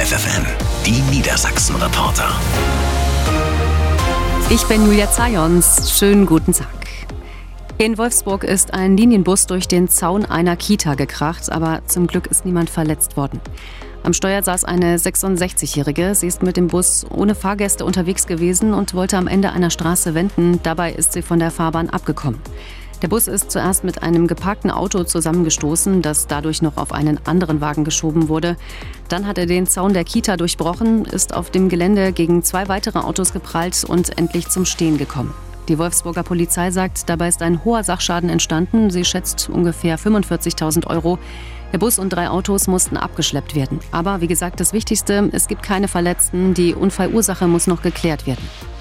Live FM, die Niedersachsen-Reporter. Ich bin Julia Zajons. Schönen guten Tag. In Wolfsburg ist ein Linienbus durch den Zaun einer Kita gekracht, aber zum Glück ist niemand verletzt worden. Am Steuer saß eine 66-Jährige. Sie ist mit dem Bus ohne Fahrgäste unterwegs gewesen und wollte am Ende einer Straße wenden. Dabei ist sie von der Fahrbahn abgekommen. Der Bus ist zuerst mit einem geparkten Auto zusammengestoßen, das dadurch noch auf einen anderen Wagen geschoben wurde. Dann hat er den Zaun der Kita durchbrochen, ist auf dem Gelände gegen 2 weitere Autos geprallt und endlich zum Stehen gekommen. Die Wolfsburger Polizei sagt, dabei ist ein hoher Sachschaden entstanden. Sie schätzt ungefähr 45.000 €. Der Bus und 3 Autos mussten abgeschleppt werden. Aber wie gesagt, das Wichtigste, es gibt keine Verletzten. Die Unfallursache muss noch geklärt werden.